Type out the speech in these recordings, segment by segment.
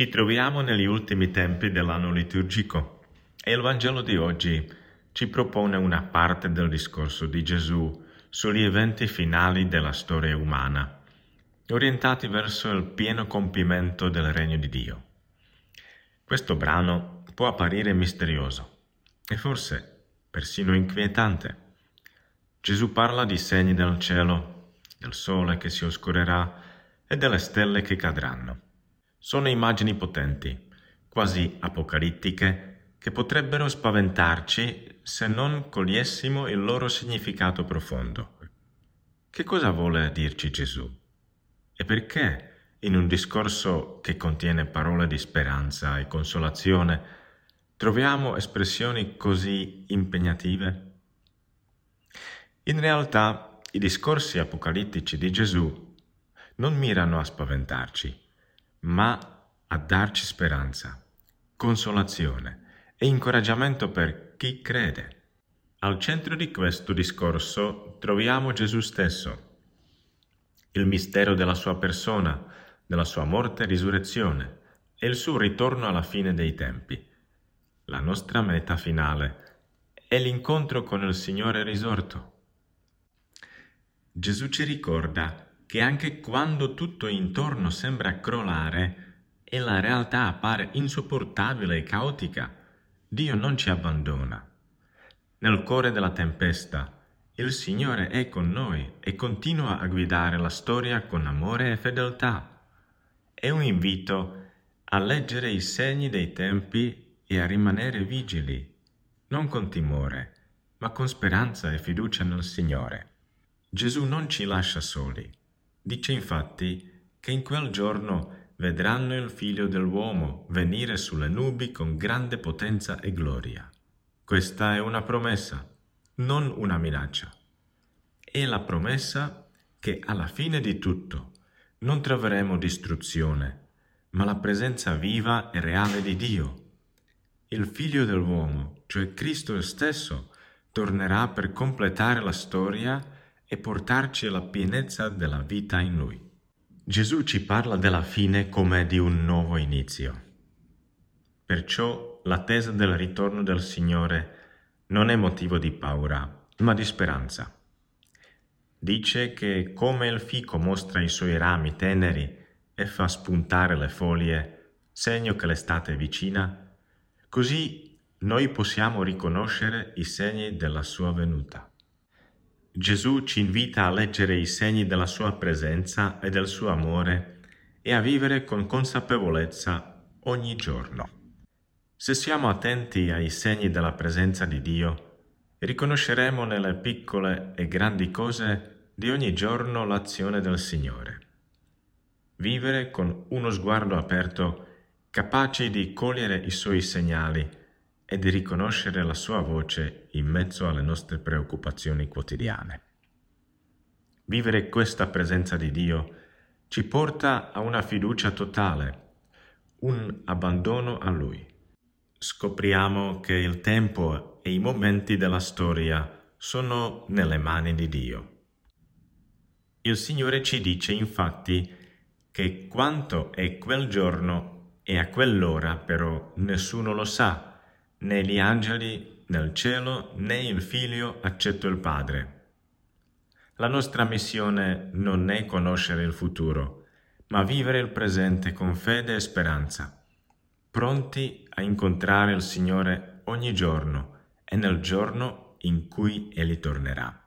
Ci troviamo negli ultimi tempi dell'anno liturgico e il Vangelo di oggi ci propone una parte del discorso di Gesù sugli eventi finali della storia umana, orientati verso il pieno compimento del regno di Dio. Questo brano può apparire misterioso e forse persino inquietante. Gesù parla di segni del cielo, del sole che si oscurerà e delle stelle che cadranno. Sono immagini potenti, quasi apocalittiche, che potrebbero spaventarci se non cogliessimo il loro significato profondo. Che cosa vuole dirci Gesù? E perché, in un discorso che contiene parole di speranza e consolazione, troviamo espressioni così impegnative? In realtà, i discorsi apocalittici di Gesù non mirano a spaventarci, ma a darci speranza, consolazione e incoraggiamento per chi crede. Al centro di questo discorso troviamo Gesù stesso, il mistero della sua persona, della sua morte e risurrezione e il suo ritorno alla fine dei tempi. La nostra meta finale è l'incontro con il Signore risorto. Gesù ci ricorda che anche quando tutto intorno sembra crollare e la realtà appare insopportabile e caotica, Dio non ci abbandona. Nel cuore della tempesta, il Signore è con noi e continua a guidare la storia con amore e fedeltà. È un invito a leggere i segni dei tempi e a rimanere vigili, non con timore, ma con speranza e fiducia nel Signore. Gesù non ci lascia soli. Dice infatti che in quel giorno vedranno il Figlio dell'uomo venire sulle nubi con grande potenza e gloria. Questa è una promessa, non una minaccia. È la promessa che alla fine di tutto non troveremo distruzione, ma la presenza viva e reale di Dio. Il Figlio dell'uomo, cioè Cristo stesso, tornerà per completare la storia e portarci alla pienezza della vita in Lui. Gesù ci parla della fine come di un nuovo inizio. Perciò l'attesa del ritorno del Signore non è motivo di paura, ma di speranza. Dice che come il fico mostra i suoi rami teneri e fa spuntare le foglie, segno che l'estate è vicina, così noi possiamo riconoscere i segni della sua venuta. Gesù ci invita a leggere i segni della sua presenza e del suo amore e a vivere con consapevolezza ogni giorno. Se siamo attenti ai segni della presenza di Dio, riconosceremo nelle piccole e grandi cose di ogni giorno l'azione del Signore. Vivere con uno sguardo aperto, capaci di cogliere i suoi segnali e di riconoscere la sua voce in mezzo alle nostre preoccupazioni quotidiane. Vivere questa presenza di Dio ci porta a una fiducia totale, un abbandono a Lui. Scopriamo che il tempo e i momenti della storia sono nelle mani di Dio. Il Signore ci dice infatti che quanto è quel giorno e a quell'ora però nessuno lo sa, né gli angeli nel cielo, né il Figlio, eccetto il Padre. La nostra missione non è conoscere il futuro, ma vivere il presente con fede e speranza, pronti a incontrare il Signore ogni giorno e nel giorno in cui Egli tornerà.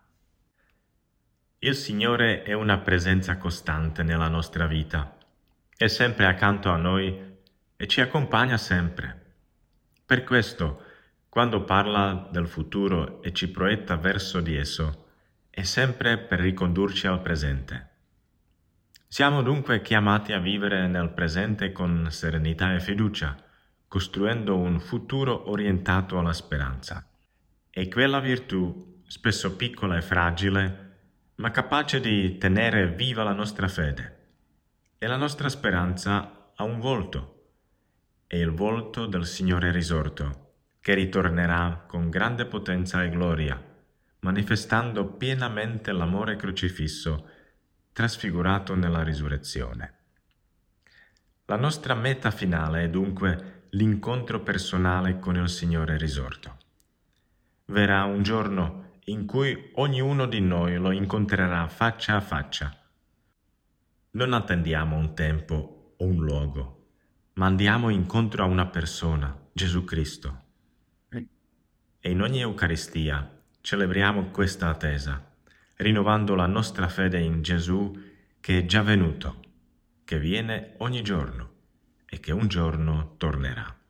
Il Signore è una presenza costante nella nostra vita, è sempre accanto a noi e ci accompagna sempre. Per questo, quando parla del futuro e ci proietta verso di esso, è sempre per ricondurci al presente. Siamo dunque chiamati a vivere nel presente con serenità e fiducia, costruendo un futuro orientato alla speranza. È quella virtù, spesso piccola e fragile, ma capace di tenere viva la nostra fede. E la nostra speranza ha un volto. È il volto del Signore risorto, che ritornerà con grande potenza e gloria, manifestando pienamente l'amore crocifisso, trasfigurato nella risurrezione. La nostra meta finale è dunque l'incontro personale con il Signore risorto. Verrà un giorno in cui ognuno di noi lo incontrerà faccia a faccia. Non attendiamo un tempo o un luogo, ma andiamo incontro a una persona, Gesù Cristo. E in ogni Eucaristia celebriamo questa attesa, rinnovando la nostra fede in Gesù che è già venuto, che viene ogni giorno e che un giorno tornerà.